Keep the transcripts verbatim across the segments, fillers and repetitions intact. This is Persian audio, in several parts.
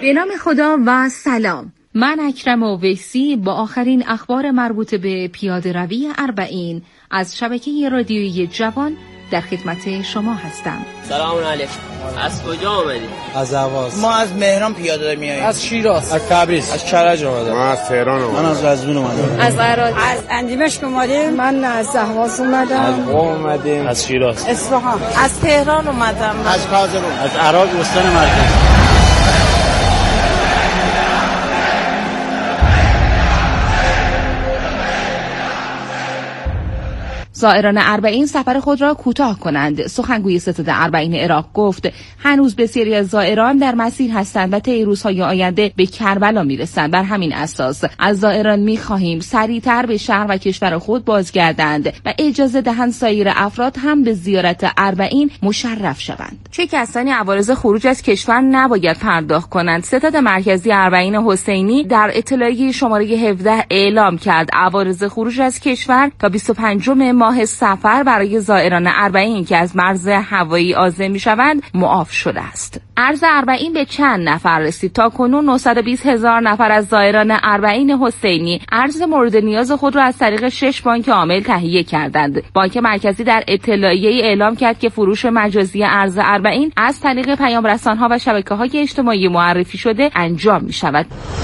به نام خدا و سلام. من اکرم اویسی با آخرین اخبار مربوط به پیاده روی اربعین از شبکه رادیویی جوان در خدمت شما هستم. سلام علیکم. از کجا آمدید؟ از اهواز. ما از مهران پیاده میاییم. از شیراز. از تبریز. از کرج اومدم. من از تهران اومدم. من از قزوین اومدم. از عراق. از اندیمشک اومدیم. من از اهواز اومدم. از قم اومدیم. از شیراز. اصفهان. از تهران اومدم. از کازرون. از عراق استان مرکزی. زائران اربعین سفر خود را کوتاه کنند. سخنگوی ستاد اربعین عراق گفت هنوز بسیاری از زائران در مسیر هستند و طی روزهای آینده به کربلا میرسند. بر همین اساس از زائران میخواهیم سریعتر به شهر و کشور خود بازگردند و اجازه دهند سایر افراد هم به زیارت اربعین مشرف شوند. چه کسانی عوارض خروج از کشور نباید پرداخت کنند؟ ستاد مرکزی اربعین حسینی در اطلاعیه شماره هفده اعلام کرد عوارض خروج از کشور تا بیست و پنجم ماه سفر برای زائران اربعین که از مرز هوایی عازم میشوند معاف شده است. عرض اربعین به چند نفر رسید؟ تا کنون نهصد و بیست هزار نفر از زائران اربعین حسینی عرض مورد نیاز خود را از طریق شش بانک عامل تهیه کردند. بانک مرکزی در اطلاعیه‌ای اعلام کرد که فروش مجازی ارز اربعین از طریق پیام رسان‌ها و شبکه‌های اجتماعی معرفی شده انجام می‌شود.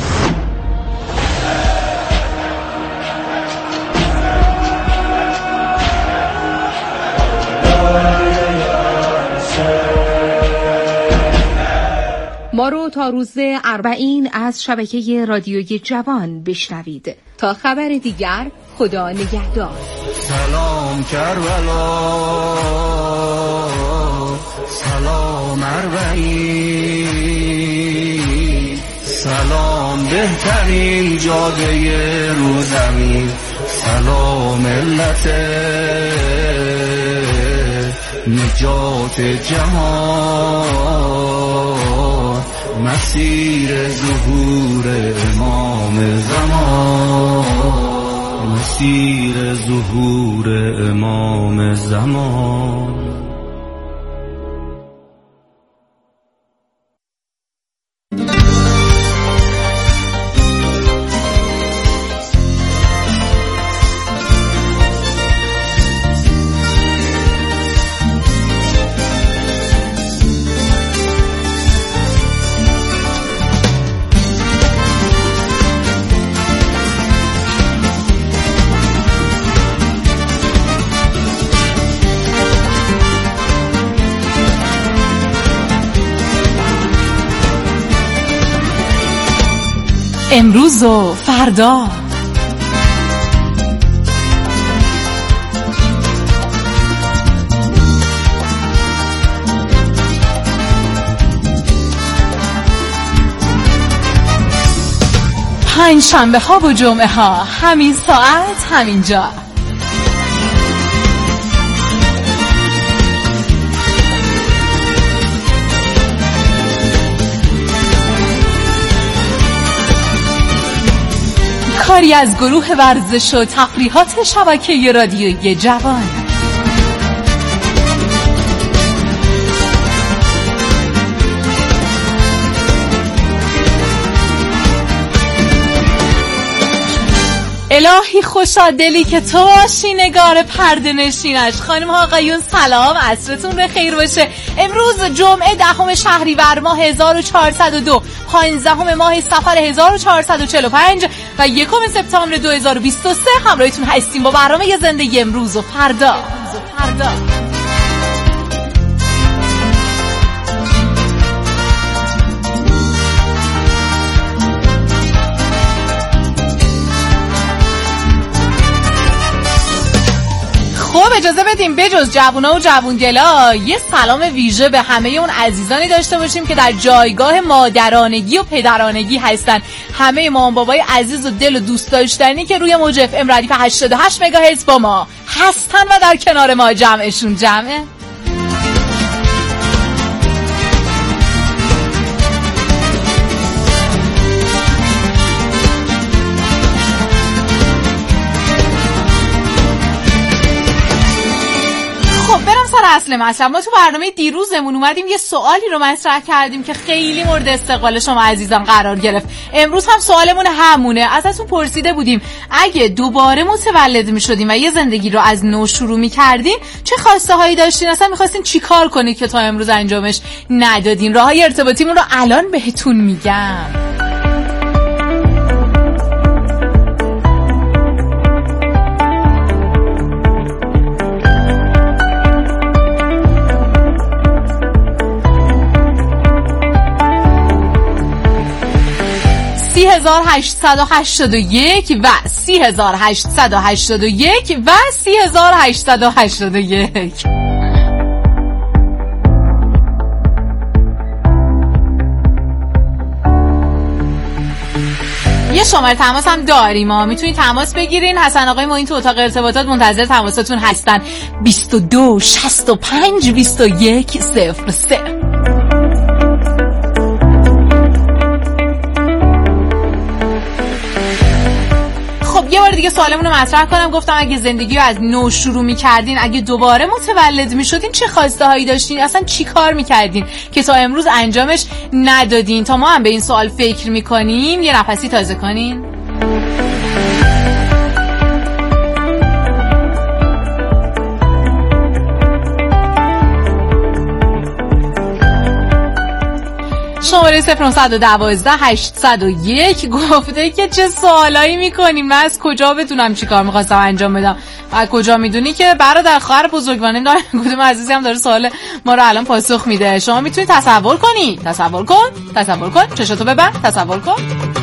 ما رو تا روز اربعین از شبکه رادیویی جوان بشنوید. تا خبر دیگر خدا نگهدار. سلام کربلا، سلام اربعین، سلام بهترین جاده رو زمین، سلام ملت نجات جهان، مسیر ظهور امام زمان، مسیر ظهور امام زمان. امروز و فردا. پنج شنبه ها و جمعه ها همین ساعت همین جا. کاری از گروه ورزش و تفریحات شبکه رادیویی جوان. الهی خوشا دلی که تو باشی نگار پرده نشینش. خانم ها آقایون سلام، عصرتون بخیر باشه. امروز جمعه دهم شهریور ماه هزار و چهارصد و دو، پانزدهم ماه صفر هزار و چهارصد و چهل و پنج و یکم سپتامبر دو هزار و بیست و سه همراهتون هستیم با برنامه زندگی امروز و فردا. فردا. خب اجازه بدیم بجز جوونا و جوونگلا یه سلام ویژه به همه اون عزیزانی داشته باشیم که در جایگاه مادرانگی و پدرانگی هستن. همه مامان بابای عزیز و دل و دوست داشتنی که روی موج اف ام ردیف هشتاد و هشت مگاهرتز با ما هستن و در کنار ما جمعشون جمعه. سر اصل مطلب، ما تو برنامه دیروزمون اومدیم یه سوالی رو مطرح کردیم که خیلی مورد استقبال شما عزیزان قرار گرفت. امروز هم سوالمون همونه. ازتون پرسیده بودیم اگه دوباره متولد میشدیم و یه زندگی رو از نو شروع میکردین چه خواسته هایی داشتین؟ اصلا میخواستین چی کار کنید که تا امروز انجامش ندادین؟ راههای ارتباطیمون رو الان بهتون میگم. سی هزار هشتصد و هشتاد و یک و سی هزار هشتصد و هشتاد و یک و سی هزار هشتصد و هشتاد و یک. یه شماره تماس هم داریم ها، میتونید تماس بگیرین. حسن آقای معین تو اتاق ارتباطات منتظر تماساتون هستن. بیست و دو شصت و پنج بیست و یک صفر سه. خب یه بار دیگه سوالمون رو مطرح کنم. گفتم اگه زندگی رو از نو شروع می‌کردین، اگه دوباره متولد می‌شدین چه خواسته هایی داشتین؟ اصلا چی کار می‌کردین که تا امروز انجامش ندادین؟ تا ما هم به این سوال فکر می‌کنیم یه نفسی تازه کنین. شماره صفر نهصد و دوازده هشتصد و یک گفته که چه سوالایی میکنیم، من از کجا بدونم چی کار میخواستم انجام بدم؟ از کجا میدونی که برادر خواهر بزرگوارم دارم کدوم عزیزی هم داره سوال ما رو الان پاسخ میده. شما میتونی تصور کنی، تصور کن تصور کن چشاتو ببند، تصور کن.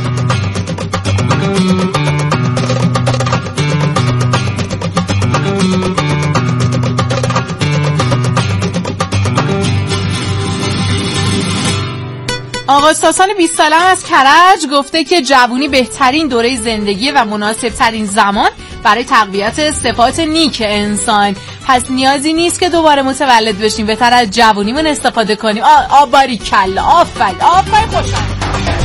آقا ساسان بیست ساله از کرج گفته که جوونی بهترین دوره زندگی و مناسب ترین زمان برای تقویت صفات نیک انسان، پس نیازی نیست که دوباره متولد بشیم، بهتر از جوونیمون استفاده کنیم. آ باریکلا، آفرین آفرین، خوشم.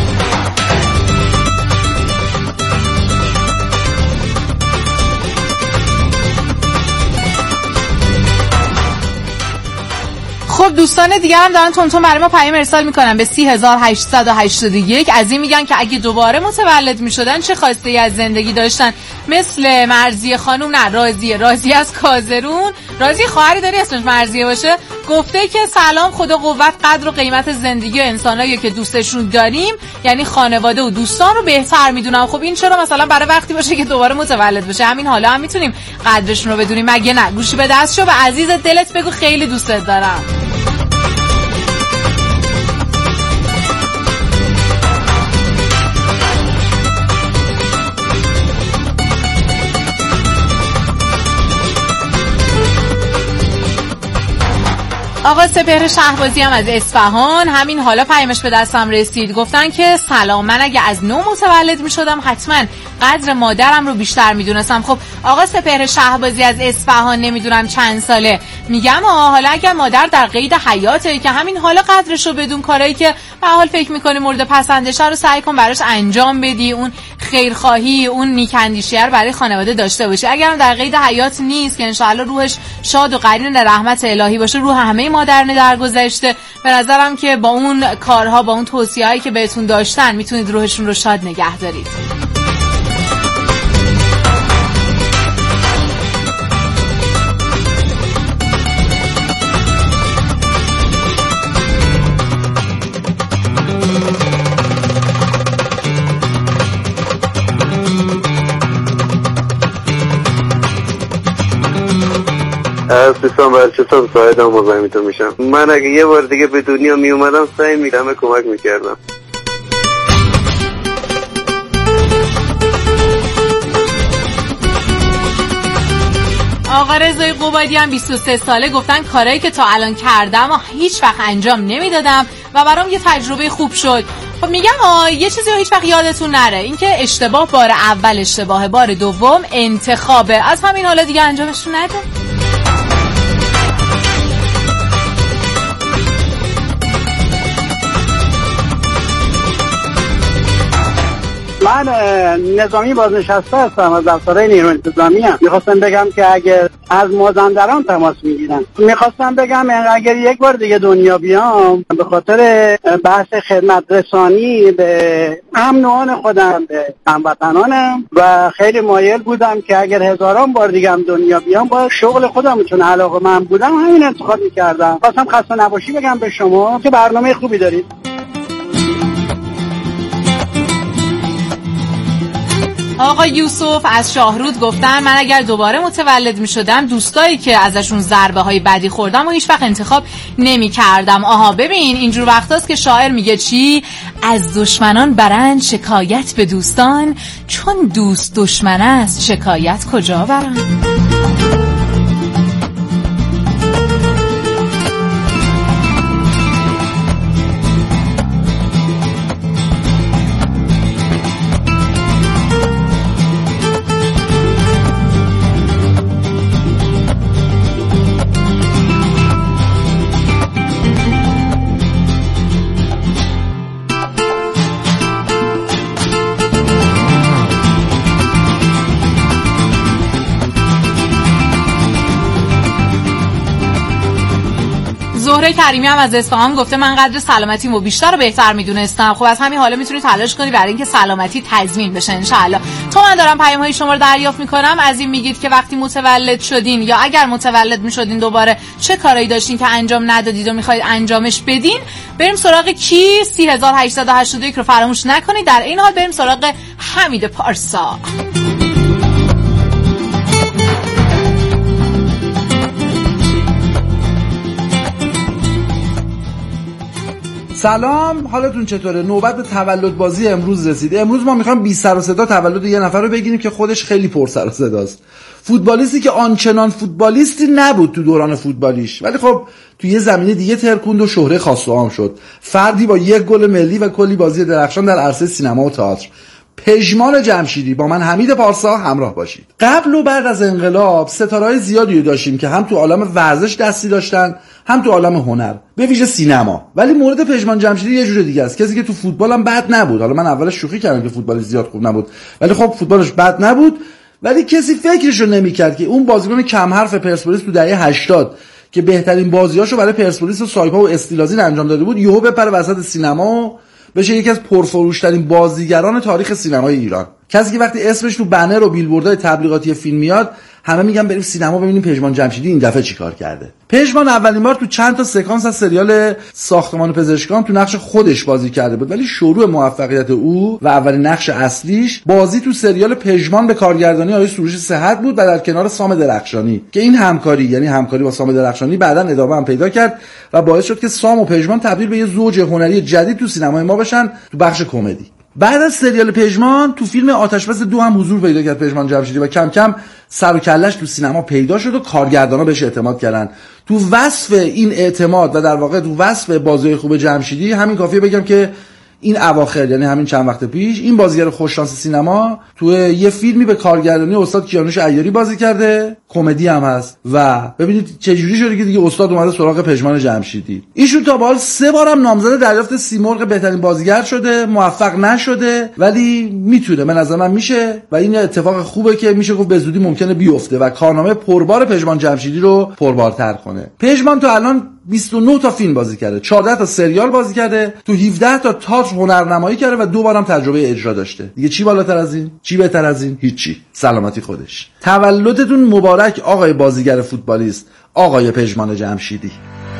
خب دوستان دیگه هم دارن تون تون برای ما پیام ارسال میکنن به سی هزار هشتصد و هشتاد و یک. از این میگن که اگه دوباره متولد میشدن چه خواسته ای از زندگی داشتن. مثل مرضیه خانوم، نه راضیه راضیه از کازرون. راضیه خواهری داری اسمش مرضیه باشه، گفته که سلام، خدا قوت قدر و قیمت زندگی و انسانایی که دوستشون داریم، یعنی خانواده و دوستان رو بهتر میدونم. خب این چرا مثلا برای وقتی باشه که دوباره متولد بشه؟ همین حالا هم میتونیم قدرشون رو بدونیم، مگه نه؟ گوشی به دست شو و عزیز دلت بگو خیلی دوستت دارم. آقا سپهر شهبازی هم از اصفهان همین حالا پیامش به دستم رسید. گفتن که سلام، من اگه از نو متولد می شدم حتما قدر مادرم رو بیشتر می دونستم. خب آقا سپهر شهبازی از اصفهان نمیدونم چند ساله، میگم آه حالا اگر مادر در قید حیاته که همین حالا قدرش رو بدون، کارایی که به حال فکر میکنی مورد پسندشه رو سعی کن براش انجام بدی، اون خیرخواهی، اون نیکندیشی رو برای خانواده داشته باشی. اگرم در قید حیات نیست که انشالله روحش شاد و قرین رحمت الهی باشه، روح همه مادران درگذشته، به نظرم که با اون کارها، با اون توصیه‌هایی که بهتون داشتن میتونید روحشون رو شاد نگه دارید. از دوستان برچستان ساعد هم مزاحمتون میشم. من اگه یه بار دیگه به دنیا می اومدم سعی میکنم کمک میکردم. آقا رضای قبادی هم بیست و سه ساله گفتن کارهایی که تا الان کردم و هیچ وقت انجام نمیدادم و برام یه تجربه خوب شد. خب میگم آه یه چیزی رو هیچ وقت یادتون نره، اینکه اشتباه بار اول اشتباه، بار دوم انتخابه. از همین حالا دیگه انجامشون نده. من نظامی بازنشسته هستم، از افسرهای نیروی انتظامی ام. میخواستم بگم که اگر از مازندران تماس میگیرن، میخواستم بگم اگر یک بار دیگه دنیا بیام به خاطر بحث خدمت رسانی به امن و آن خودم، به هموطنانم، و خیلی مایل بودم که اگر هزاران بار دیگه هم دنیا بیام با شغل خودم چون علاقه من بودم همین انتخاب میکردم. خواستم خسته نباشی بگم به شما که برنامه خوبی دارید. آقا یوسف از شاهرود گفتن من اگر دوباره متولد می شدم دوستایی که ازشون ضربه های بدی خوردم و هیچ وقت انتخاب نمی کردم. آها ببین اینجور وقتاست که شاعر میگه چی؟ از دشمنان برند شکایت به دوستان، چون دوست دشمن است شکایت کجا برند. زهره کریمی هم از اصفهان گفته من قدر سلامتیمو بیشتر و بهتر میدونستم. خب از همین حالا میتونی تلاش کنی برای اینکه سلامتی تضمین بشه ان شاء الله. تو من دارم پیام های شما رو دریافت میکنم. از این میگید که وقتی متولد شدین یا اگر متولد میشدین دوباره چه کارایی داشتین که انجام ندادید و میخواید انجامش بدین. بریم سراغ کی؟ سه هزار و هشتصد و هشتاد و یک رو فراموش نکنید. در این حال بریم سراغ حمید پارسا. سلام، حالتون چطوره؟ نوبت به تولد بازی امروز رسیده. امروز ما میخوایم بی سر و صدا تولد یه نفر رو بگیریم که خودش خیلی پر سر و صداست. فوتبالیستی که آنچنان فوتبالیستی نبود تو دوران فوتبالیش، ولی خب تو یه زمینه دیگه ترکوند و شهره خاص و عام شد. فردی با یک گل ملی و کلی بازی درخشان در عرصه سینما و تئاتر. پژمان جمشیدی. با من حمید پارسا همراه باشید. قبل و بعد از انقلاب ستاره‌های زیادی داشتیم که هم تو عالم ورزش دستی داشتن هم تو عالم هنر، به ویژه سینما. ولی مورد پژمان جمشیدی یه جور دیگه است. کسی که تو فوتبال هم بد نبود. حالا من اولش شوخی کردم که فوتبال زیاد خوب نبود، ولی خب فوتبالش بد نبود. ولی کسی فکرشو نمی‌کرد که اون بازیکن کم حرف پرسپولیس تو دهه هشتاد که بهترین بازیاشو برای پرسپولیس و سایپا و استیلازین انجام داده بود، یهو بپره وسط سینما و بشه یکی از پرفروش‌ترین بازیگران تاریخ سینمای ایران. کسی که وقتی اسمش تو بنر و بیلبوردهای تبلیغاتی فیلم میاد همه میگن بریم سینما ببینیم پژمان جمشیدی این دفعه چیکار کرده. پژمان اولین بار تو چند تا سکانس از سریال ساختمان پزشکان تو نقش خودش بازی کرده بود، ولی شروع موفقیت او و اولین نقش اصلیش بازی تو سریال پژمان به کارگردانی آقای سروش صحت بود و در کنار سام درخشانی، که این همکاری یعنی همکاری با سام درخشانی بعداً ادامه هم پیدا کرد و باعث شد که سام و پژمان تبدیل به یه زوج هنری جدید تو سینمای ما بشن تو بخش کمدی. بعد از سریال پژمان تو فیلم آتشبس دو هم حضور پیدا کرد پژمان جمشیدی و کم کم سر و کله‌اش تو سینما پیدا شد و کارگردانا بهش اعتماد کردن. تو وصف این اعتماد و در واقع تو وصف بازی خوب جمشیدی همین کافیه بگم که این اواخر یعنی همین چند وقت پیش این بازیگر خوششانس سینما تو یه فیلمی به کارگردانی استاد کیانوش عیاری بازی کرده، کمدی هم هست و ببینید چه جوری شده که دیگه استاد اومده سراغ پژمان جمشیدی. ایشون تا به حال سه بارم نامزد دریافت سیمرغ بهترین بازیگر شده، موفق نشده، ولی میتونه، به نظر من میشه و این اتفاق خوبه که میشه گفت به زودی ممکنه بیفته و کارنامه پربار پژمان جمشیدی رو پربارتر کنه. پژمان تا الان بیست و نه تا فیلم بازی کرده، چهارده تا سریال بازی کرده، تو هفده تا تئاتر هنرنمایی کرده و دو بارم تجربه اجرا داشته. دیگه چی بالاتر از این؟ چی بهتر از این؟ هیچی. سلامتی خودش. تولدتون مبارک آقای بازیگر فوتبالیست، آقای پژمان جمشیدی.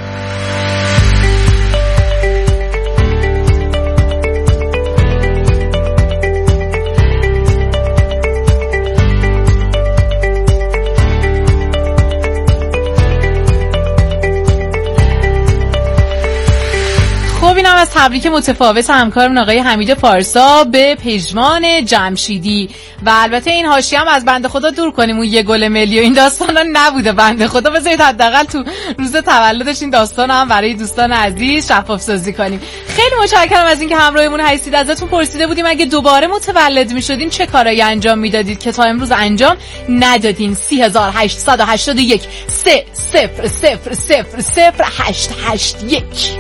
اینم از تبریک متفاوت همکارم آقای حمید پارسا به پژمان جمشیدی. و البته این حاشیه هم از بنده خدا دور کنیم، اون یه گل ملی و این داستانا نبوده بنده خدا، بذارید حداقل تو روز تولدش این داستانا هم برای دوستان عزیز شفاف سازی کنیم. خیلی متشکرم از اینکه همراهمون هستید. ازتون پرسیده بودیم اگه دوباره متولد میشدین چه کارایی انجام میدادید که تا امروز انجام ندادین. سه هزار و هشتصد و هشتاد و یک سه صفر صفر صفر صفر هشت هشت یک.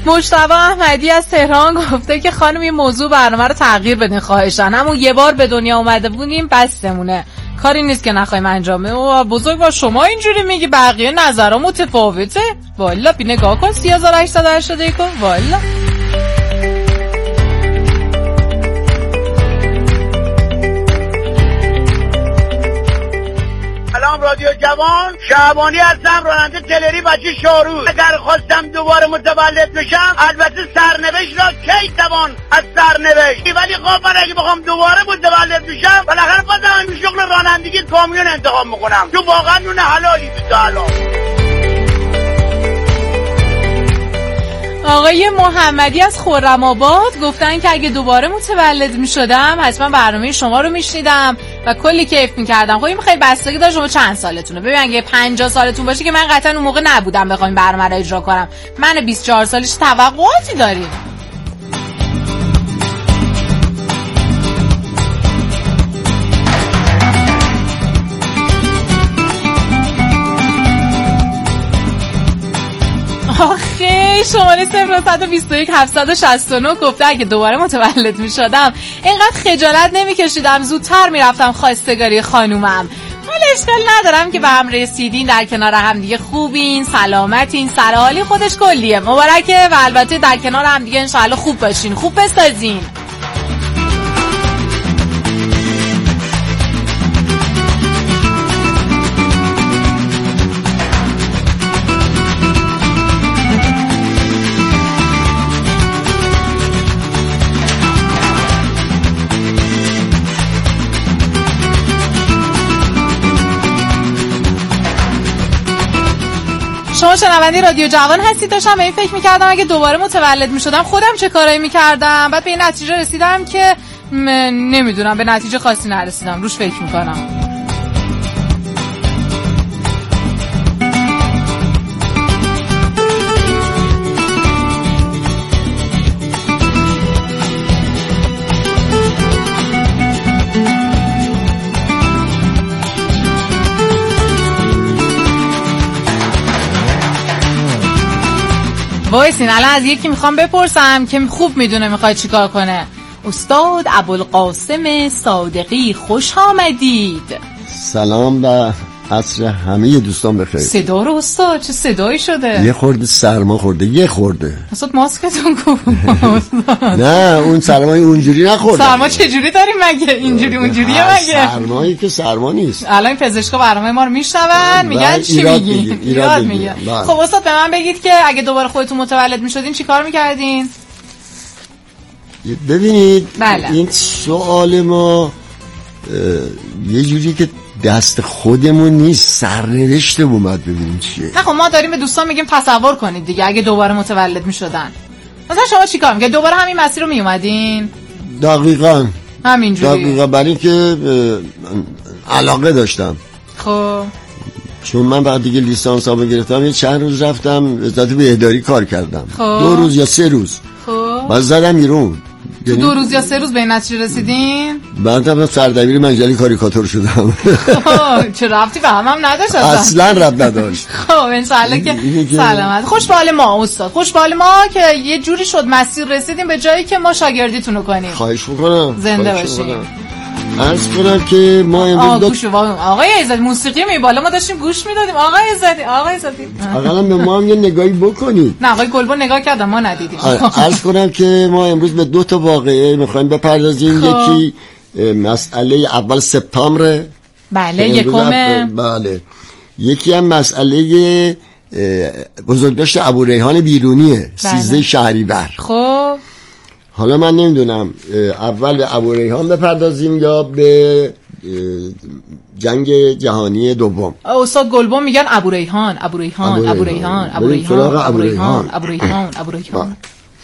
مجتبی احمدی از تهران گفته که خانم این موضوع برنامه رو تغییر بدین خواهشن، همون یه بار به دنیا اومده بودیم بسمونه، کاری نیست که نخوایم انجامه. و بزرگ با شما اینجوری میگی بقیه نظرها متفاوته. والا بی نگاه کن سی هزار و هشتصد و هشتاد و یک والا. سلام رادیو جوان، شعبانی هستم، راننده تلری بچه شاروز. اگر خواستم دوباره متولد بشم البته سرنوشت را کی توان از سرنوشت، ولی خب من اگه بخوام دوباره متولد بشم بالاخره بازم همین شغل رانندگی کامیون انتخاب میکنم، چون واقعا نون حلالی بیست حلال. آقای محمدی از خرم‌آباد گفتن که اگه دوباره متولد میشدم حتما برنامه شما رو میشنیدم و کلی کیف میکردم. خب این خیلی بستگی داره شما چند سالتونه. ببین اگه پنجاه سالتون باشه که من قطعا اون موقع نبودم بخوایم برنامه رو اجرا کنم. من بیست و چهار سالش توقعاتی داریم. آخه شماره صفر صد و بیست و یک هفتصد و شصت و نه گفته اگه دوباره متولد می شدم اینقدر خجالت نمی کشیدم، زودتر می رفتم خواستگاری خانومم. ولی اشکال ندارم که به هم رسیدین، در کنار هم دیگه خوبین، سلامتین، سرحالی، خودش کلیه، مبارکه. و البته در کنار هم دیگه انشاءالله خوب باشین، خوب بسازین. شما شنونده رادیو جوان هستید. داشتم به این فکر میکردم اگه دوباره متولد میشدم خودم چه کارایی میکردم. بعد به این نتیجه رسیدم که نمیدونم، به نتیجه خاصی نرسیدم، روش فکر میکنم. وایسین الان از یکی میخوام بپرسم که خوب میدونه میخواد چیکار کنه. استاد ابوالقاسم صادقی خوش آمدید. سلام و عصر همه دوستان بخیر. صدا رو استاد چه صدایی شده؟ یه خورده سرما خورده، یه خورده. استاد ماسکتون کو؟ نه اون سرمای اونجوری نخورده. سرما چه جوری داریم مگه؟ اینجوری اونجوریه مگه؟ سرمایی که سرما نیست. الان پزشکا برنامه ما رو میشنون میگن چی میگی؟ ایراد میگه. خب استاد به من بگید که اگه دوباره خودتون متولد میشدین چیکار میکردین؟ ببینید بله. این سوال ما یه جوری که دست خودمون نیست، سرنوشتمون باید ببینیم چیه. نه خب ما داریم به دوستان میگیم تصور کنید دیگه اگه دوباره متولد میشدن مثلا شما چیکار میکردین؟ دوباره همین مسیر رو میومدین؟ دقیقاً همینجوری. دقیقاً برای اینکه علاقه داشتم. خب چون من بعد دیگه لیسانسامو گرفتم یه چند روز رفتم وزارت بهداری کار کردم. خب. دو روز یا سه روز. خب بعد زدم بیرون. تو دو روز یا سه روز به این نتیجه رسیدین؟ بعد هم سردبیر مجله کاریکاتور شدم. خب چه ربطی به هم هم نداشت اصلا ربط نداشت. خب انشالله که سلامت. خوش به حال ما استاد، خوش به حال ما که یه جوری شد مسیر رسیدیم به جایی که ما شاگردیتون رو کنیم. خواهش میکنم. زنده باشین. عرض کنم که ما امروز دو... گوش آقای عزت موسیقی می بالا ما داشتیم گوش میدادیم. آقای عزت آقای عزتی اقلا به ما هم یه نگاهی بکنید. نه آقای گلبن نگاه کردم ما ندیدیم. عرض کنم که ما امروز به دو تا واقعه میخوایم بپردازیم. یکی مسئله اول سپتامبر، بله یکم، بله یکی هم مسئله بزرگداشت ابوریحان بیرونیه، سیزده شهریور. خب حالا من نمیدونم اول به ابوریحان بپردازیم یا به جنگ جهانی دوم. استاد گلبن میگن ابوریحان ابوریحان ابوریحان ابوریحان ابوریحان ابوریحان ابوریحان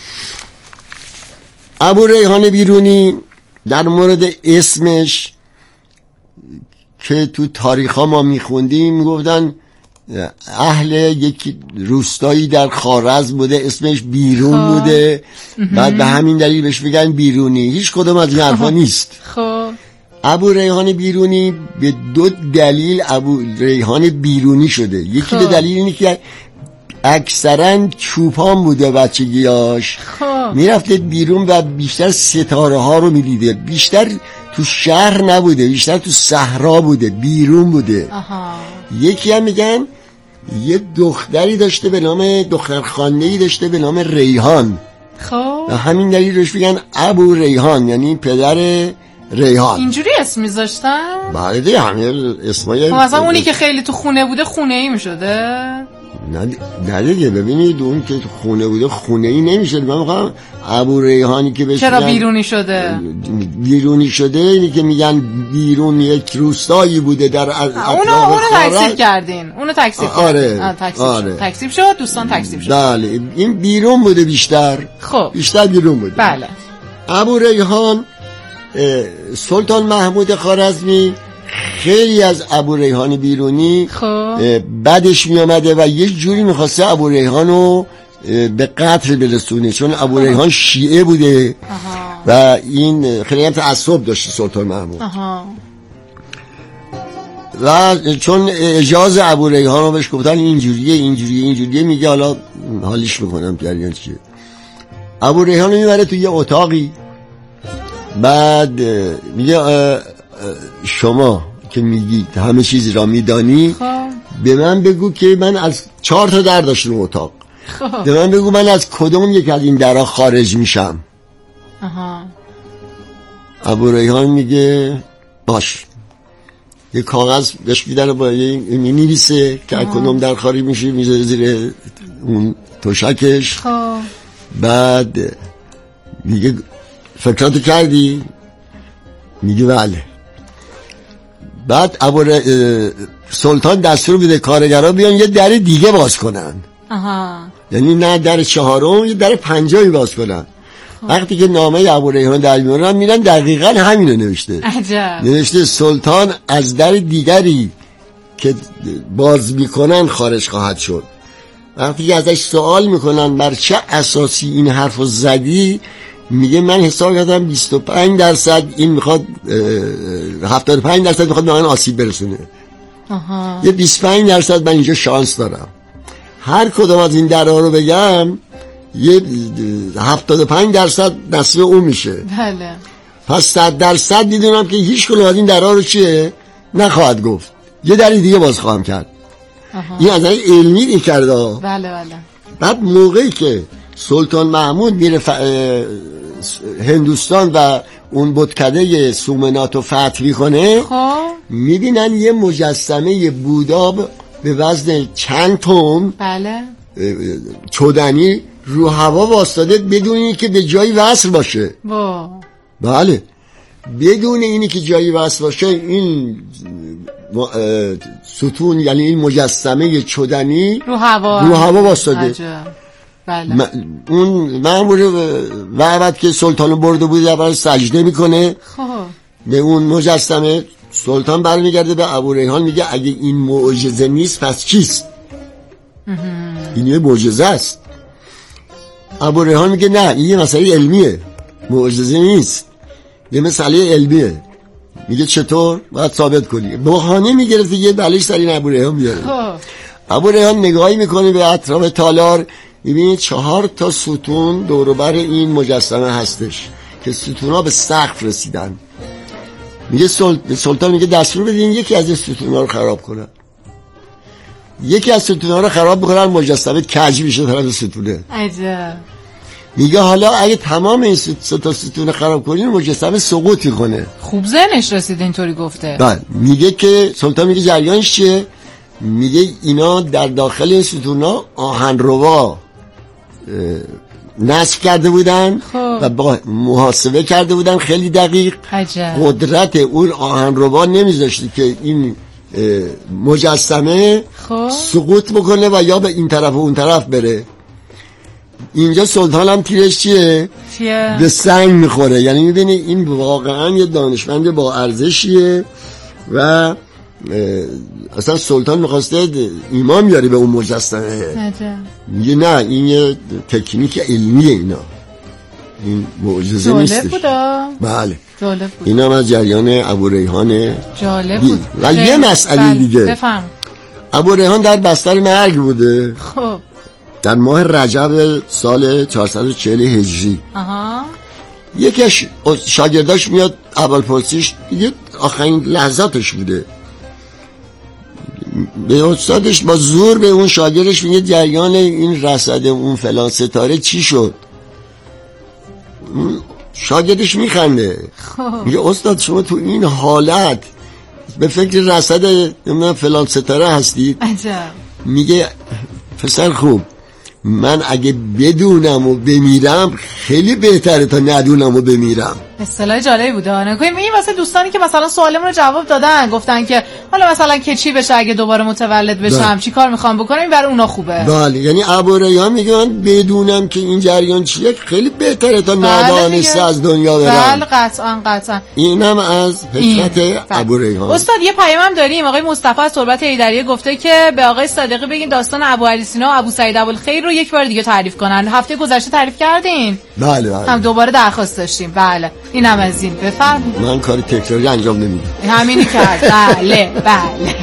ابوریحان بیرونی در مورد اسمش که تو تاریخ ها ما میخوندیم میگفتن اهل یک روستایی در خوارزم بوده، اسمش بیرون خب. بوده بعد به همین دلیل بهش میگن بیرونی. هیچ کدوم از این حرفا نیست. خب ابوریحان بیرونی به دو دلیل ابوریحان بیرونی شده. یکی به دلیل اینه که اکثرا چوپان بوده بچگیاش، میرفته بیرون و بیشتر ستاره ها رو میدیده، بیشتر تو شهر نبوده، بیشتر تو صحرا بوده، بیرون بوده. آها. یکی هم میگن یه دختری داشته به نام دخترخانه‌ای داشته به نام ریحان. خب و همین دلیل روش میگن ابو ریحان، یعنی پدر ریحان. اینجوری اسم میذاشتن؟ بله دیگه همین اسمای. خب مثلا اونی که خیلی تو خونه بوده خونه ای میشده؟ نه دیگه ببینید اون که خونه بوده خونه ای نمیشه. من میخوام ابو ریحانی که بهش چرا بیرونی شده؟ بیرونی شده اینی که میگن بیرون یک روستایی بوده در اطراف اونو اونو تکذیب کردین. اونو تکذیب آره. تکذیب آره. شد. تکذیب شد دوستان، تکذیب شد. بله این بیرون بوده بیشتر. خب بیشتر بیرون بوده. بله. ابو ریحان سلطان محمود خوارزمی خیلی از ابو ریحان بیرونی خب بدش می آمده و یه جوری میخواسته ابو ریحان رو به قتل برسونه، چون ابو ریحان شیعه بوده. آها. و این خیلی هم تعصب داشته سلطان محمود. آها. و چون اجاز ابو ریحان رو بهش گفتن اینجوریه اینجوریه اینجوریه، میگه حالا حالیش میکنم جریان چیه. ابو ریحان رو میبره تو یه اتاقی، بعد میگه شما که میگی همه چیزی را میدانی به من بگو که من از چهار تا در داشتم اتاق، به من بگو من از کدوم یک از این درها خارج میشم. آها. ابو ریحان میگه باش، یه کاغذ بهش میدن با یه مینویسه که از کدوم در خارج میشه، میذاره زیر اون تشکش. خب بعد میگه فکراتو کردی؟ میگه بله. بعد ابو سلطان دستور میده کارگرها بیان یه در دیگه باز کنن. آها. یعنی نه در چهارم، یه در پنجمی باز کنن. وقتی که نامه ابو ریحان در میارن میرن دقیقاً همینو نوشته. عجب. نوشته سلطان از در دیگری که باز میکنن خارج خواهد شد. وقتی که ازش سوال میکنن بر چه اساسی این حرفو زدی، میگه من حساب کردم بیست و پنج درصد این میخواد هفتاد و پنج درصد میخواد به من آسیب برسونه. آها. یه بیست و پنج درصد من اینجا شانس دارم. هر کدوم از این درها رو بگم یه هفتاد و پنج درصد نصیب اون میشه. بله. پس صد درصد میدونم که هیچ کدوم از این درها رو چیه نخواهد گفت، یه دری دیگه باز خواهم کرد. آها. این از این علمی این کرده. بله بله. بعد موقعی که سلطان محمود میره ف... هندوستان و اون بتکده سومنات رو فتح میکنه، خب میبینن یه مجسمه بودا به وزن چند تن، بله، چودنی رو هوا واسطاده بدون اینی که به جایی وصل باشه. با بله، بدون اینی که جایی وصل باشه این ستون، یعنی این مجسمه چودنی رو هوا رو هوا واسطاده. بله. م... اون مأمور وعبت که سلطانو برده بود اول سجده میکنه خب به اون مجسمه. سلطان برمیگرده به ابو ریحان میگه اگه این معجزه نیست پس چیست؟ این یه معجزه است. ابو ریحان میگه نه، این یه مسئله علمیه، معجزه نیست، یه مسئله علمیه. میگه چطور؟ باید ثابت کنی. بهانه میگرفت یه بلش سر این ابو ریحان بیاره. خب ابو ریحان نگاهی میکنه به اطراف تالار، میبینید چهار تا ستون دوروبر این مجسمه هستش که ستونها به سقف رسیدن. میگه سل... سلطان میگه دستور بدین یکی از این ستونها رو خراب کنن. یکی از ستونها رو خراب بکنن، مجسمه کج میشه طرف ستونه. عجب. میگه حالا اگه تمام این سه تا ستون خراب کنین مجسمه سقوط میکنه. خوب ذهنش رسید اینطوری گفته. بله. میگه که سلطان میگه جریانش چیه؟ میگه اینا در داخل این ستونها آهنربا نصب کرده بودن خب. و با محاسبه کرده بودن خیلی دقیق. عجب. قدرت اون آهنربا نمیذاشتی که این مجسمه خب. سقوط بکنه و یا به این طرف و اون طرف بره. اینجا سلطان هم تیرش چیه؟ چیه؟ به سنگ میخوره. یعنی میبینی این واقعا یه دانشمند با ارزشیه و اصلا سلطان میخواسته ایمان بیاری به اون مجسمه. میگه نه، این یه تکنیک علمیه، اینا این معجزه نیستش. جالب بودا. بله جالب بود. اینا هم از جریان ابو ریحان جالب بود. و یه مسئله دیگه بفهم. ابو ریحان در بستر مرگ بوده. خب در ماه رجب سال چهارصد و چهل هجری. آها. یکیش شاگرداش میاد اول پرسیش میگه آخرین لحظاتش بوده، به استادش با زور به اون شاگردش میگه جریان این رصد اون فلان ستاره چی شد؟ شاگردش میخنده میگه استاد شما تو این حالت به فکر رصد نمیدونم فلان ستاره هستید؟ عجب. میگه پسر خوب، من اگه بدونم و بمیرم خیلی بهتره تا ندونم و بمیرم. اصطلاح جالبی بوده. نکنیم این واسه دوستانی که مثلا سوالمون رو جواب دادن، گفتن که حالا مثلا که چی بشه اگه دوباره متولد بشم، چی کار میخوام بکنم، این برای اونا خوبه. بله، یعنی ابوریحان میگه من بدونم که این جریان چیه خیلی بهتره تا نادانسته از دنیا برم. بله قطعا قطعا. اینم از حکمت ابوریحان. استاد یه پیامم داریم، آقای مصطفی از تربت حیدریه گفته که به آقای صادقی بگین داستان ابو علی سینا و ابو سعید ابوالخیر رو یک بار دیگه تعریف کنن. هفته گذشته تعریف کردین. بله بله. هم دوباره درخواست داشتیم. بله. اینم از این. بفرمایید. من کاری تکراری انجام نمیدم. همینی کرد. بله بله.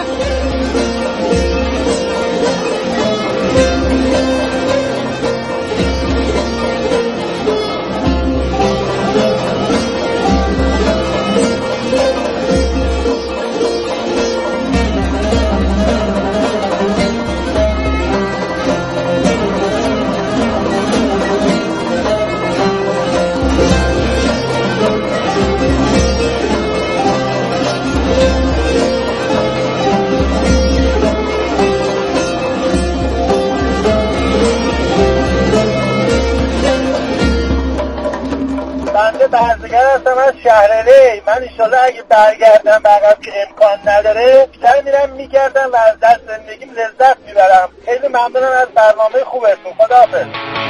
برزگر هستم از شهرلی. من انشالله اگه برگردم برگردم که امکان نداره بیشتر میرم میگردم و از دست زندگیم لذت میبرم. خیلی ممنونم از برنامه خوبتون. خداحافظ.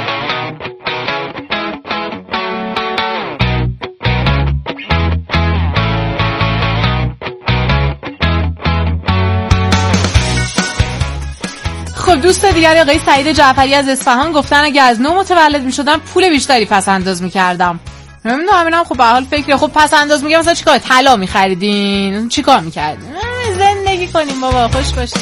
خب دوست دیگری آقای سعید جعفری از اصفهان گفتن اگه از نو متولد میشدم پول بیشتری پس انداز میکردم. نمیدونم همینم خب به حال فکر خب پس انداز میگم مثلا چیکار طلا میخریدین چیکار میکردین؟ زندگی کنیم بابا، خوش باشین.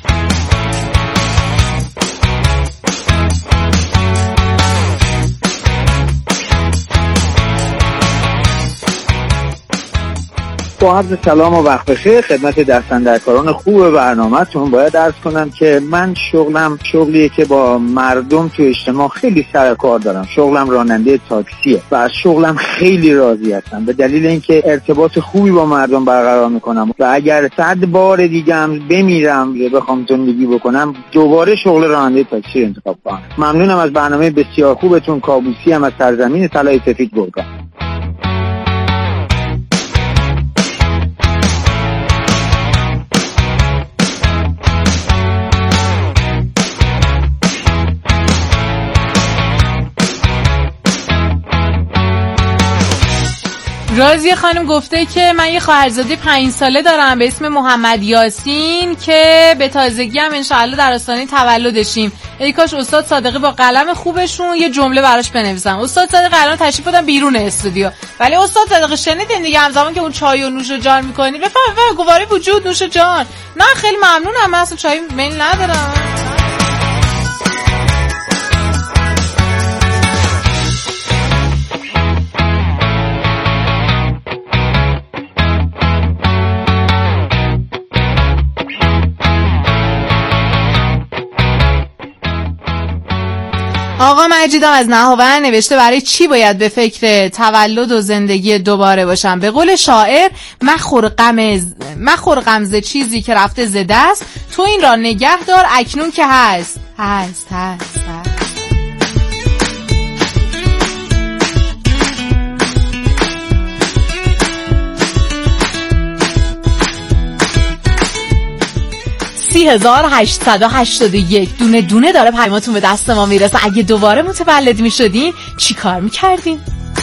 با عرض سلام و وقت بخیر خدمت دستاندرکاران خوب برنامه‌تون. باید عرض کنم که من شغلم شغلیه که با مردم تو اجتماع خیلی سر کار دارم. شغلم راننده تاکسیه و از شغلم خیلی راضی هستم به دلیل اینکه ارتباط خوبی با مردم برقرار میکنم و اگر صد بار دیگه هم بمیرم بخوام زندگی بکنم دوباره شغل راننده تاکسی انتخاب کنم. ممنونم از برنامه بسیار خوبتون. کابوسی هم از سرزمین طلای سفید گرگان. رازی خانم گفته که من یه خواهرزاده پنج ساله دارم به اسم محمد یاسین که به تازگی هم انشاءالله در آستانه تولدشیم. ای کاش استاد صادقی با قلم خوبشون یه جمله براش بنویسن. استاد صادقی الان تشریف بردن بیرون استودیو، ولی استاد صادقی شنیدین دیگه همزمان که اون چای و نوش جان میکنی بفرمایید گواری وجود نوش جان. نه خیلی ممنونم، من اصلا چای میل ندارم. آقا مجیدم از نهاون نوشته برای چی باید به فکر تولد و زندگی دوباره باشم؟ به قول شاعر مخور غم مخور غمزه چیزی که رفته ز دست، تو این را نگه دار اکنون که هست هست هست, هست. سی هزار هشتصد و هشتاد و یک دونه دونه داره پیاماتون به دست ما میرسه. اگه دوباره متولد میشدین چی کار میکردین؟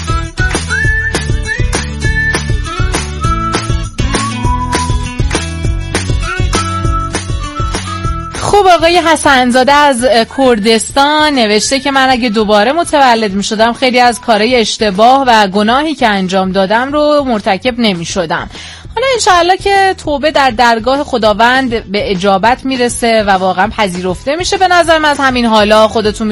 خب آقای حسنزاده از کردستان نوشته که من اگه دوباره متولد میشدم خیلی از کارهای اشتباه و گناهی که انجام دادم رو مرتکب نمیشدم. حالا انشاءالله که توبه در درگاه خداوند به اجابت میرسه و واقعا پذیرفته میشه. به نظرم از همین حالا خودتون